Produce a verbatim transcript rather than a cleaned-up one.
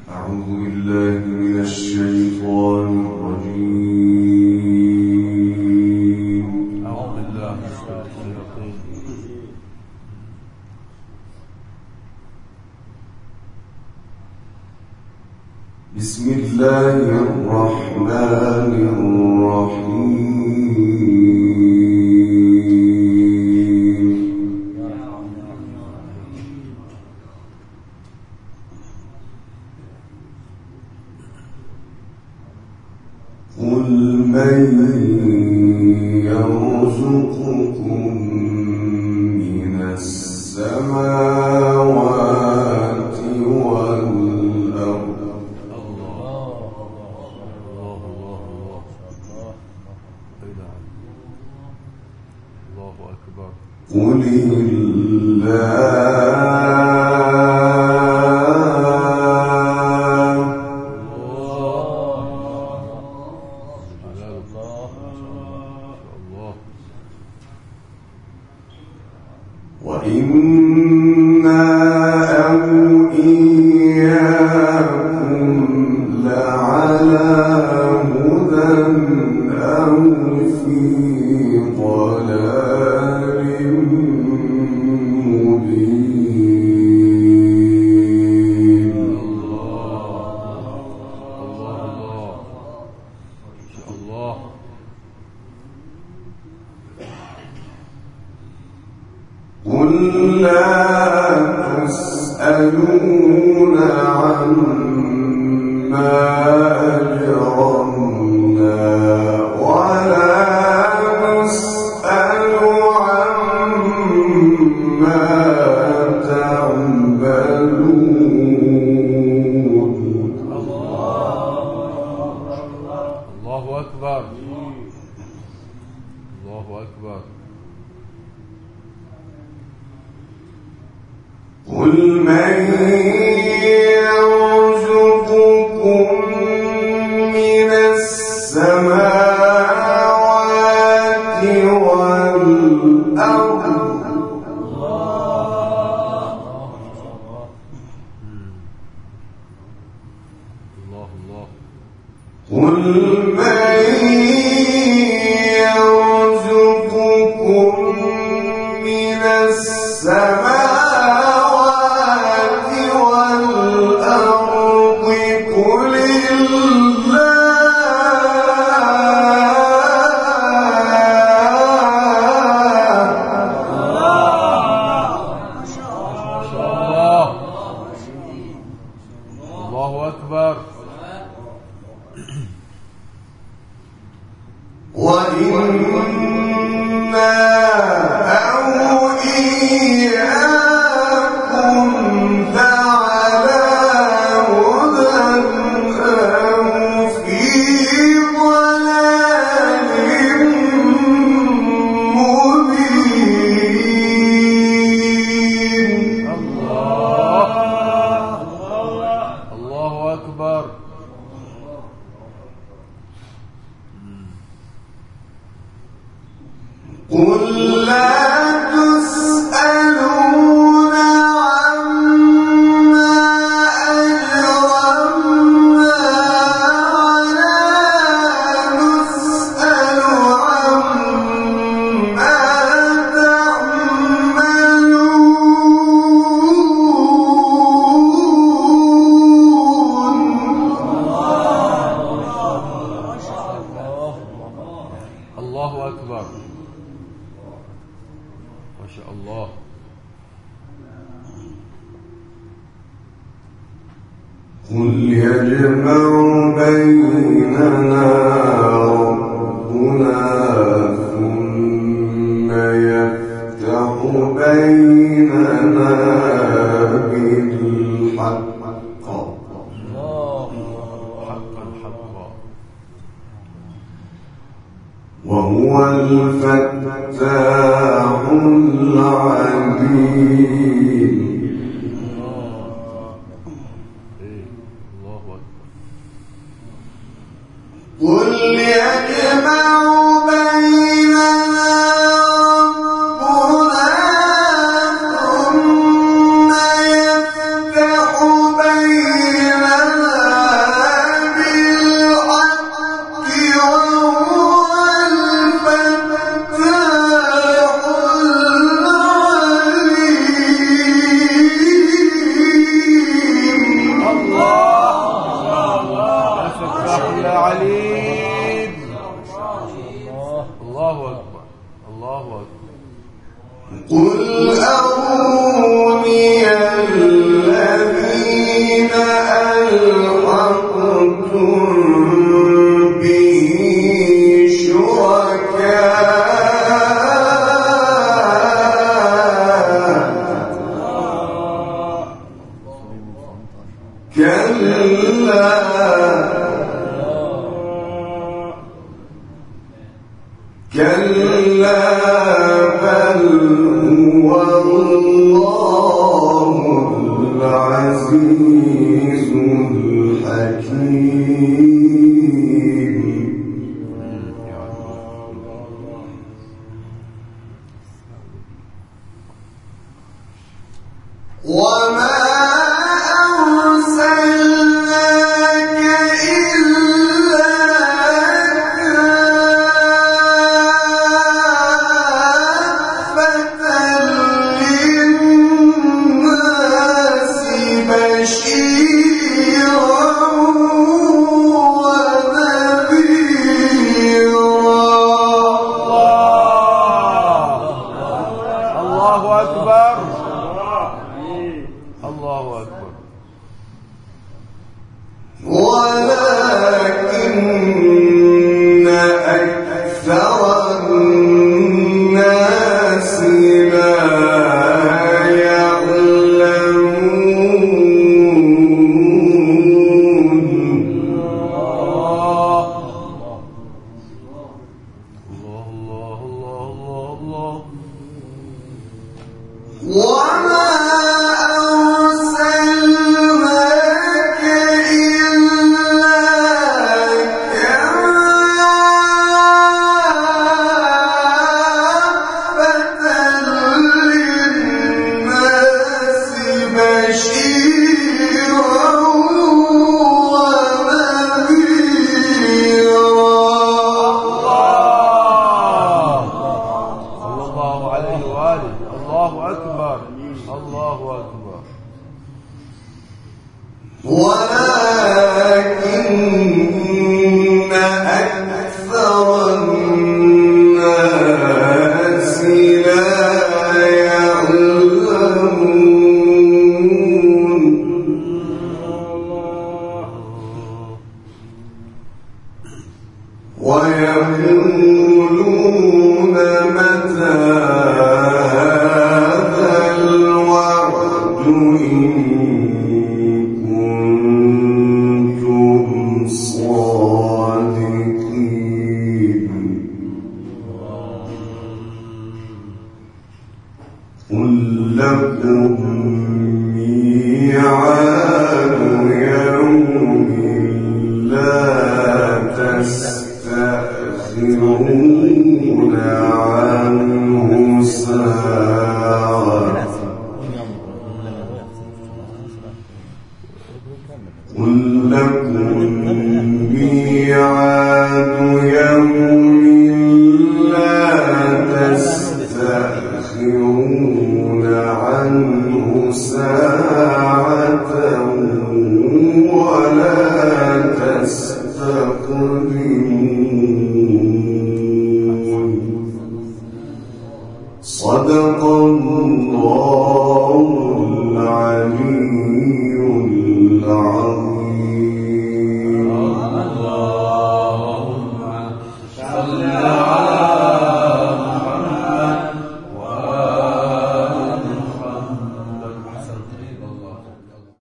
أعوذ بالله من الشيطان الرجيم. أعوذ بالله من الشيطان الرجيم. بسم الله الرحمن الرحيم. قل من يرزقكم من السماوات والأرض قل الله وإنا أو إياكم لعلى هدى أو في ضلال مبين. قل لا تسألون عما أجرمنا ولا نسأل عما تعملون. الله أكبر. الله أكبر. قل من يرزقكم من السماوات والأرض قل من يرزقكم من السماوات والأرض قل الله أكبر. وإنا أو إياكم لعلى هدى أو في ضلال مبين. الله الله أكبر. قل لا تسألون عما أجرمنا ولا نسأل عما تعملون. الله أكبر. ما شاء الله. قل يجمع بيننا ربنا ثم يفتح بيننا بالحق حقا حقا وهو الفتاح العليم. قل يجمع بيننا ربنا ثم يفتح بيننا كلا بل هو الله العزيز الحكيم. وما أرسلناك إلا كافة للناس بشيرا ونذيرا. الله أكبر. الله أكبر. ولكن أكثر الناس لا يعلمون. الله الله الله الله الله. وما أرسلناك إلا كافة للناس بشيرا ونذيرا. صلى الله عليه وآله. الله أكبر. الله أكبر. ولكن أكثر الناس لا يعلمون. ويقولون متى هذا الوعد إن كنتم صادقين. قل لكم ميعاد يوم لا تستأخرون عنه ساعة. قل لكم ميعاد يوم لا تستأخرون عنه ساعة ولا